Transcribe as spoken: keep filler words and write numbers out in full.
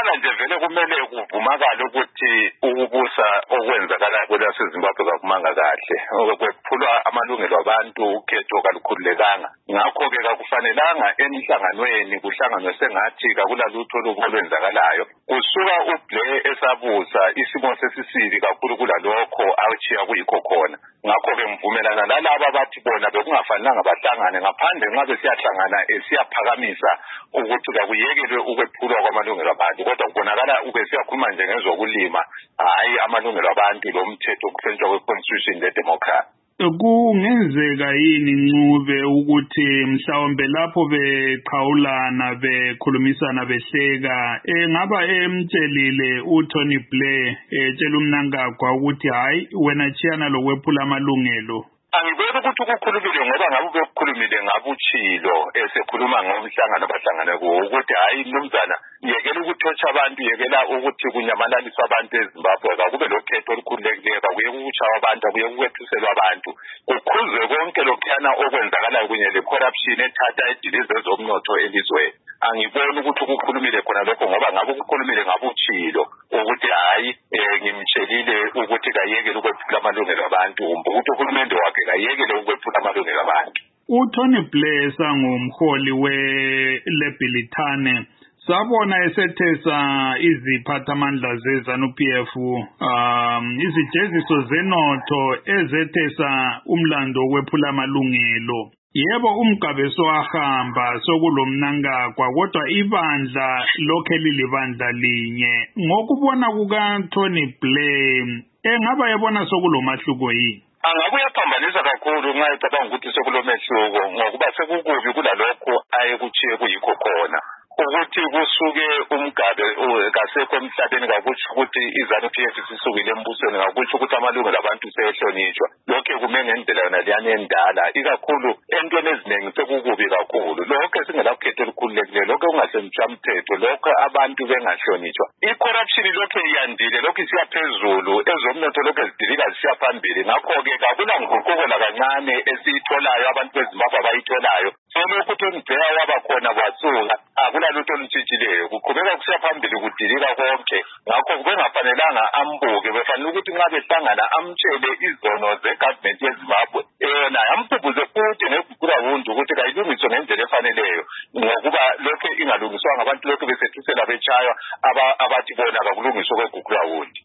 Ngicabanga nje vele kumele kuvumakala ukuthi ukubusa okwenzakala kwelaseZimbabwe kakumanga kahle okwephulwa amalungelo abantu ukhetho kalukhululekanga ngakho ke akufanelanga emhlanganweni kuhlanganwe sengathi kakulalutho olwenzakalayo kusuka uBlair esabusa isimo sesisibi kakhulu kulalokho achiya kuyikho khona ngakho ke ngivumelana nalabo abathi bona bekungafanelanga bahlangane ngaphandle nxa besiyahlangana esiyaphakamisa ukuthi kakuyekelwe ukwephulwa kwamalungelo abantu kodwa kubonakala ube siyakhuluma nje ngezokulima hayi amalungelo abantu lo mthetho okuhlonishwa kwe-constitution le-democracy. Kungenzeka yini Ncube ukuthi mhlawumbe lapho beqhawulana bekhulumisana behleka engaba emtshelile uTony Blair etshela uMnangagwa ukuthi hayi wena chiyana lokwephula amalungelo? Angiboni ukuthi ukukhulumile ngoba ngabe bekukhulumile ngabuchilo esekhuluma ngomhlangano bahlangane kuwo ukuthi hayi nomzana yekela ukuthotsha abantu yekela ukuthi kunyamalaliswa abantu eZimbabwe akube lokhetho olukhululekileyo kuye ukuchawa abantu kuye ukwethuselwa abantu kukhuzwe konke lokhana okwenzakalayo kunye le-corruption ethatha idilize zomnotho elizweni. Angiboni ukuthi ukukhulumile khona lokho ngoba ngabe ukukhulumile ngabuchilo ukuthi hayi ngimtshelile ukuthi kayekele ukwephula amalungelo abantu ukuthi uhulumende wakhe kayekele ukwephula amalungelo abantu. uTony Blair sangumholi we-Lebilitane sabona esethesa iziphathamandla ze-ZANU P F um izijeziso zenotho ezethesa umlando wokwephula amalungelo. Yebo umgabeso wahamba sokulomnangagwa kodwa ibandla lokhe lilibandla linye ngokubona kuka Tony Blair engaba yabona sokulomahluko yini? Angabe yaphambanisa kakhulu nxa ecabanga ukuthi sekulomehluko ngokuba sekukubi kulalokho ayekuchiye kuyikho khona ukuthi kusuke umgabe kasekho emhlabeni kakutsho ukuthi iZANU P F sisukile embusweni kakutsho ukuthi amalungelo abantu sehlonishwa lokho kume ngendlela yona liyane endala ikakhulu entweni eziningi sekukubi kakhulu lokho singelakhetho olukhululekileyo lokho kungasemthetho lokho abantu bengahlonishwa i-corruption lokho iyandile lokho isiyaphezulu ezomnotho lokho ezidilika zisiya phambili ngakho ke kakula nguquko lakancane esiyitholayo abantu beZimbabwe abayitholayo selokhu uTony Blair waba khona kwatsuka akula lutho olutshitsileyo kuqhubeka kusiya phambili kudilika konke ngakho kubengafanelanga ambuke befanele ukuthi nxa behlangana amtshele izono ze-government yeZimbabwe yona amkhumbuze futhi neguqula wundu ukuthi kayilungiswe ngendlela efaneleyo ngokuba lokho ingalungiswanga abantu lokho besethusela betshaywa abathi bona kakulungiswe kweguqula wundi.